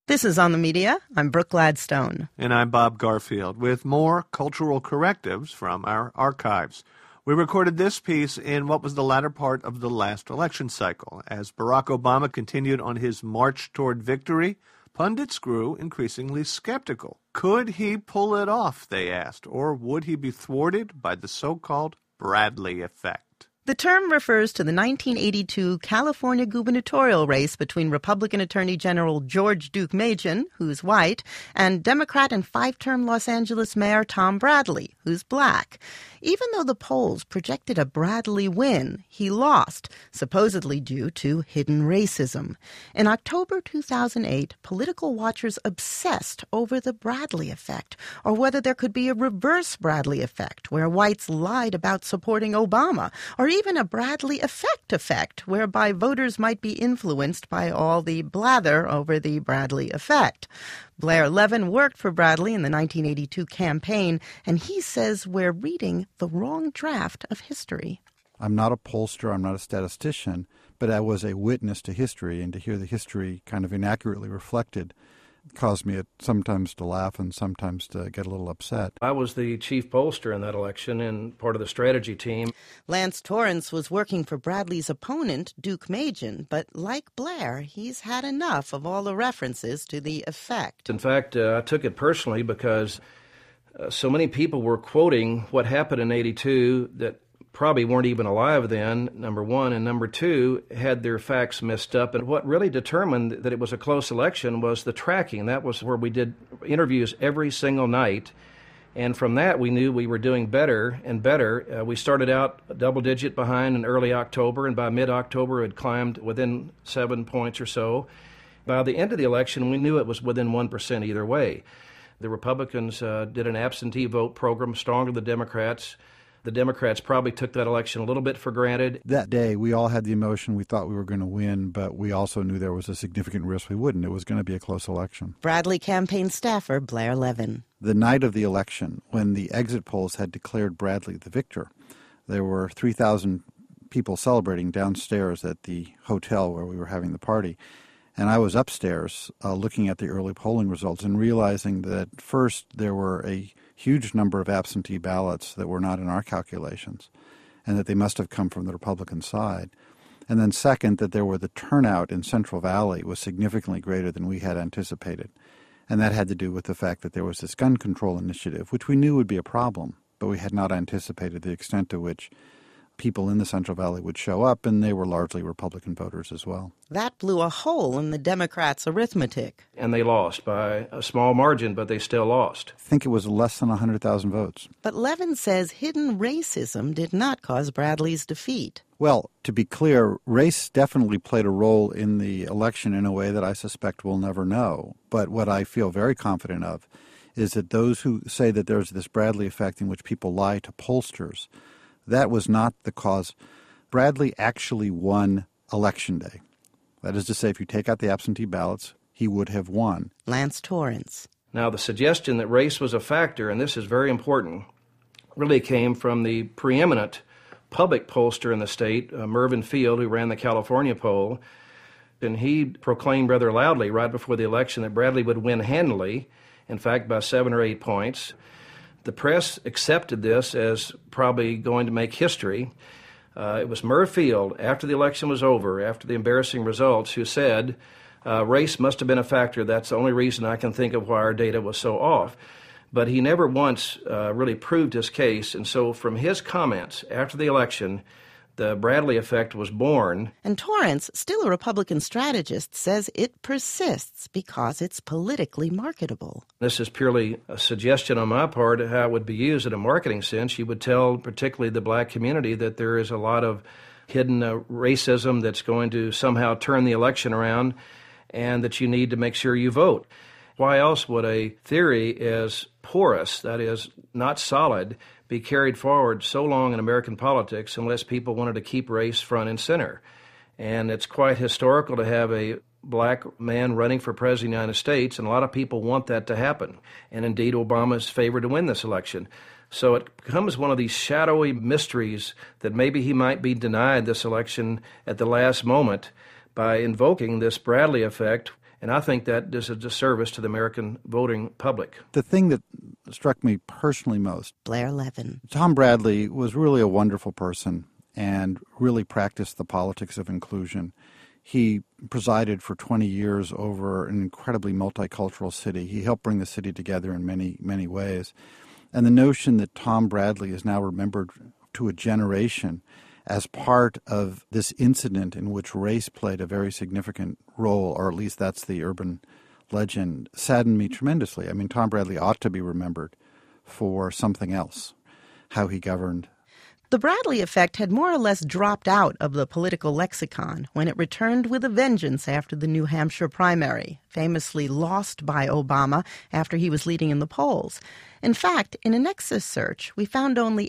This is On the Media. I'm Brooke Gladstone. And I'm Bob Garfield with more cultural correctives from our archives. We recorded this piece in what was the latter part of the last election cycle. As Barack Obama continued on his march toward victory, pundits grew increasingly skeptical. Could he pull it off, they asked, or would he be thwarted by the so-called Bradley effect? The term refers to the 1982 California gubernatorial race between Republican Attorney General George Deukmejian, who's white, and Democrat and five-term Los Angeles Mayor Tom Bradley, who's black. Even though the polls projected a Bradley win, he lost, supposedly due to hidden racism. In October 2008, political watchers obsessed over the Bradley effect, or whether there could be a reverse Bradley effect, where whites lied about supporting Obama, or even a Bradley effect, whereby voters might be influenced by all the blather over the Bradley effect. Blair Levin worked for Bradley in the 1982 campaign, and he says we're reading the wrong draft of history. I'm not a pollster, I'm not a statistician, but I was a witness to history, and to hear the history kind of inaccurately reflected caused me sometimes to laugh and sometimes to get a little upset. I was the chief pollster in that election and part of the strategy team. Lance Torrance was working for Bradley's opponent, Deukmejian, but like Blair, he's had enough of all the references to the effect. In fact, I took it personally because so many people were quoting what happened in '82 that probably weren't even alive then, number one, and number two, had their facts messed up. And what really determined that it was a close election was the tracking. That was where we did interviews every single night, and from that we knew we were doing better and better. We started out a double-digit behind in early October, and by mid-October it climbed within 7 points or so. By the end of the election, we knew it was within 1% either way. The Republicans did an absentee vote program stronger than the Democrats. The Democrats probably took that election a little bit for granted. That day, we all had the emotion we thought we were going to win, but we also knew there was a significant risk we wouldn't. It was going to be a close election. Bradley campaign staffer Blair Levin. The night of the election, when the exit polls had declared Bradley the victor, there were 3,000 people celebrating downstairs at the hotel where we were having the party. And I was upstairs looking at the early polling results and realizing that first there were a huge number of absentee ballots that were not in our calculations and that they must have come from the Republican side. And then second, that there were the turnout in Central Valley was significantly greater than we had anticipated. And that had to do with the fact that there was this gun control initiative, which we knew would be a problem, but we had not anticipated the extent to which people in the Central Valley would show up, and they were largely Republican voters as well. That blew a hole in the Democrats' arithmetic. And they lost by a small margin, but they still lost. I think it was less than 100,000 votes. But Levin says hidden racism did not cause Bradley's defeat. Well, to be clear, race definitely played a role in the election in a way that I suspect we'll never know. But what I feel very confident of is that those who say that there's this Bradley effect in which people lie to pollsters, that was not the cause. Bradley actually won Election Day. That is to say, if you take out the absentee ballots, he would have won. Lance Torrance. Now, the suggestion that race was a factor, and this is very important, really came from the preeminent public pollster in the state, Mervyn Field, who ran the California poll. And he proclaimed rather loudly right before the election that Bradley would win handily, in fact, by 7 or 8 points. The press accepted this as probably going to make history. It was Merv Field, after the election was over, after the embarrassing results, who said, race must have been a factor. That's the only reason I can think of why our data was so off. But he never once really proved his case. And so from his comments after the election, the Bradley effect was born. And Torrance, still a Republican strategist, says it persists because it's politically marketable. This is purely a suggestion on my part of how it would be used in a marketing sense. You would tell particularly the black community that there is a lot of hidden racism that's going to somehow turn the election around and that you need to make sure you vote. Why else would a theory as porous, that is, not solid, be carried forward so long in American politics unless people wanted to keep race front and center? And it's quite historical to have a black man running for president of the United States, and a lot of people want that to happen. And indeed, Obama is favored to win this election. So it becomes one of these shadowy mysteries that maybe he might be denied this election at the last moment by invoking this Bradley effect. And I think that this is a disservice to the American voting public. The thing that struck me personally most, Blair Levin. Tom Bradley was really a wonderful person and really practiced the politics of inclusion. He presided for 20 years over an incredibly multicultural city. He helped bring the city together in many, many ways. And the notion that Tom Bradley is now remembered to a generation as part of this incident in which race played a very significant role, or at least that's the urban legend, saddened me tremendously. I mean, Tom Bradley ought to be remembered for something else, how he governed. The Bradley effect had more or less dropped out of the political lexicon when it returned with a vengeance after the New Hampshire primary, famously lost by Obama after he was leading in the polls. In fact, in a Nexus search, we found only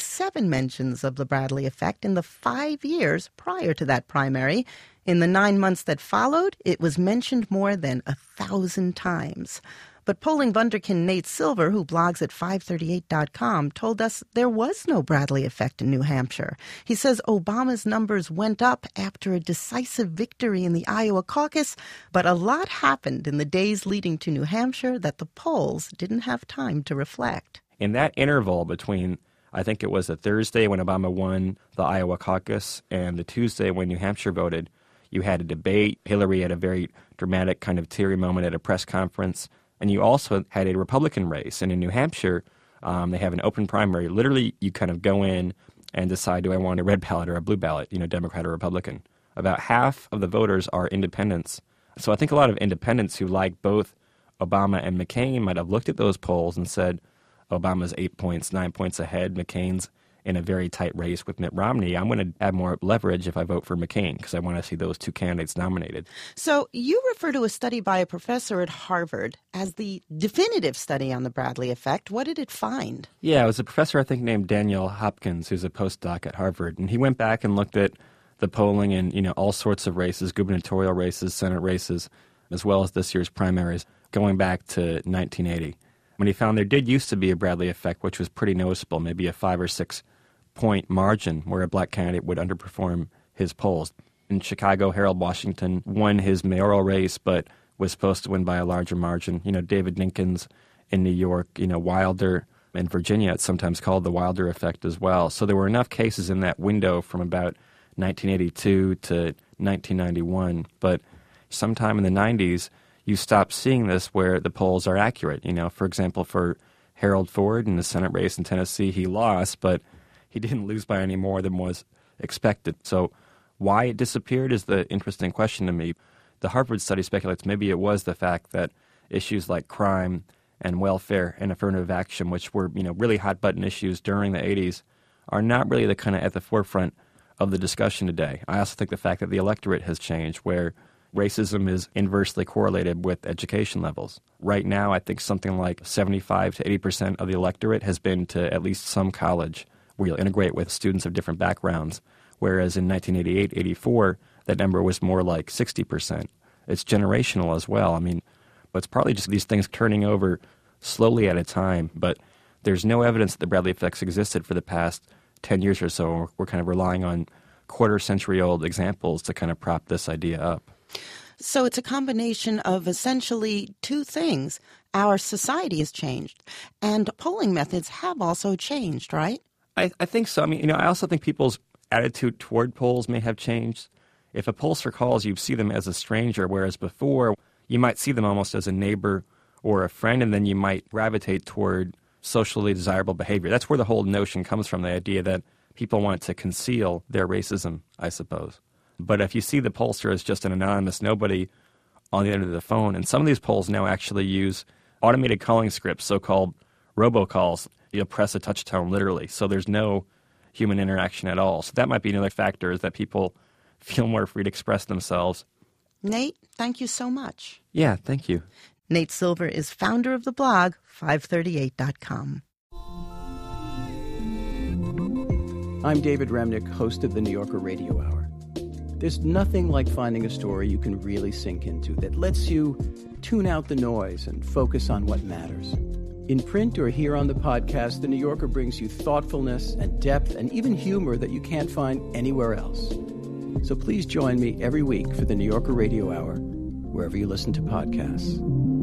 87 mentions of the Bradley effect in the 5 years prior to that primary. In the 9 months that followed, it was mentioned more than 1,000 times. But polling wunderkind Nate Silver, who blogs at 538.com, told us there was no Bradley effect in New Hampshire. He says Obama's numbers went up after a decisive victory in the Iowa caucus, but a lot happened in the days leading to New Hampshire that the polls didn't have time to reflect. In that interval between, I think it was the Thursday when Obama won the Iowa caucus and the Tuesday when New Hampshire voted, you had a debate. Hillary had a very dramatic kind of teary moment at a press conference. And you also had a Republican race. And in New Hampshire, they have an open primary. Literally, you kind of go in and decide, do I want a red ballot or a blue ballot, Democrat or Republican. About half of the voters are independents. So I think a lot of independents who like both Obama and McCain might have looked at those polls and said, Obama's 8 points, 9 points ahead. McCain's in a very tight race with Mitt Romney. I'm going to have more leverage if I vote for McCain because I want to see those two candidates nominated. So you refer to a study by a professor at Harvard as the definitive study on the Bradley effect. What did it find? Yeah, it was a professor, I think, named Daniel Hopkins, who's a postdoc at Harvard. And he went back and looked at the polling in, all sorts of races, gubernatorial races, Senate races, as well as this year's primaries, going back to 1980. When he found there did used to be a Bradley effect, which was pretty noticeable, maybe a 5 or 6 point margin where a black candidate would underperform his polls. In Chicago, Harold Washington won his mayoral race, but was supposed to win by a larger margin. David Dinkins in New York, Wilder in Virginia, it's sometimes called the Wilder effect as well. So there were enough cases in that window from about 1982 to 1991. But sometime in the 90s, you stop seeing this where the polls are accurate. For example, for Harold Ford in the Senate race in Tennessee, he lost, but he didn't lose by any more than was expected. So why it disappeared is the interesting question to me. The Harvard study speculates maybe it was the fact that issues like crime and welfare and affirmative action, which were really hot-button issues during the 80s, are not really the kind of at the forefront of the discussion today. I also think the fact that the electorate has changed, where racism is inversely correlated with education levels. Right now, I think something like 75 to 80% of the electorate has been to at least some college where you'll integrate with students of different backgrounds, whereas in 1988, 84, that number was more like 60%. It's generational as well. But it's partly just these things turning over slowly at a time, but there's no evidence that the Bradley effects existed for the past 10 years or so. We're kind of relying on quarter-century-old examples to kind of prop this idea up. So it's a combination of essentially two things. Our society has changed, and polling methods have also changed, right? I think so. I also think people's attitude toward polls may have changed. If a pollster calls, you see them as a stranger, whereas before you might see them almost as a neighbor or a friend, and then you might gravitate toward socially desirable behavior. That's where the whole notion comes from, the idea that people want to conceal their racism, I suppose. But if you see the pollster as just an anonymous nobody on the end of the phone, and some of these polls now actually use automated calling scripts, so-called robocalls. You'll press a touch tone literally, so there's no human interaction at all. So that might be another factor, is that people feel more free to express themselves. Nate, thank you so much. Yeah, thank you. Nate Silver is founder of the blog 538.com. I'm David Remnick, host of the New Yorker Radio Hour. There's nothing like finding a story you can really sink into that lets you tune out the noise and focus on what matters. In print or here on the podcast, The New Yorker brings you thoughtfulness and depth and even humor that you can't find anywhere else. So please join me every week for the New Yorker Radio Hour wherever you listen to podcasts.